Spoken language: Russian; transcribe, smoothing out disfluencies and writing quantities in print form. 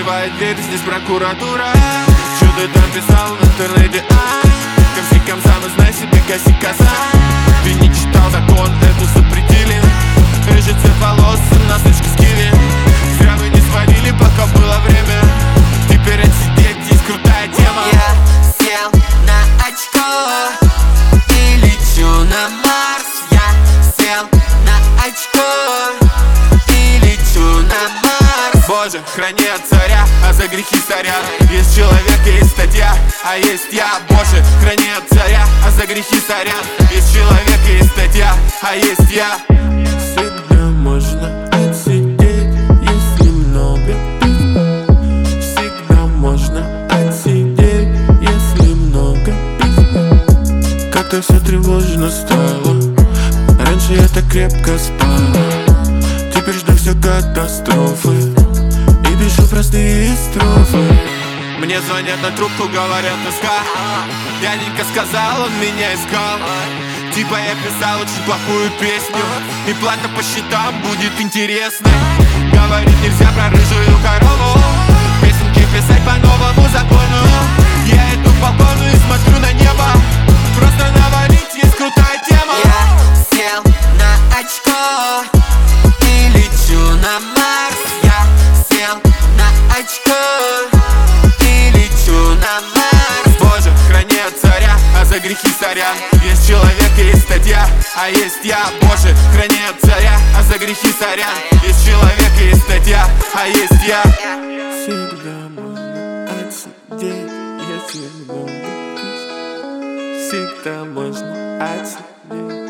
открывает дверь, здесь прокуратура. Что ты там писал в интернете, Комси комсам, и знай себе, коси коса. Ты не читал закон, это запретили. Рыжий цвет волос, насычки с киви. Зря вы не свалили, пока было время. Теперь отсидеть, здесь крутая тема. Я сел на очко и лечу на Марс. Я сел на очко и лечу на Марс. Боже, храни от царя, а за грехи сорян. Есть человек, есть статья, а есть я. Боже, храни от царя, а за грехи сорян. Есть человек, есть статья, а есть я. Всегда можно отсидеть, если много пизды. Всегда можно отсидеть, если много пизды. Как-то все тревожно стало. Раньше я так крепко спала. Теперь жду все катастрофы и пишу простые строфы. Мне звонят на трубку, говорят СК. Дяденька сказал, он меня искал. Типа я писал очень плохую песню, и плата по счетам будет интересной. Говорит, нельзя про рыжую корову песенки писать по новому закону. Я иду в балкону и смотрю на небо. Просто навалить, есть крутая тема. Я сел на очко и лечу на Марс. Я сел на очко и лечу на Марс. Боже, храни от царя, а за грехи сорян. Есть человек, есть статья, а есть я. Боже, храни от царя, а за грехи сорян. Есть человек, есть статья, а есть я. Всегда можно отсидеть, если много пить. Всегда можно отсидеть.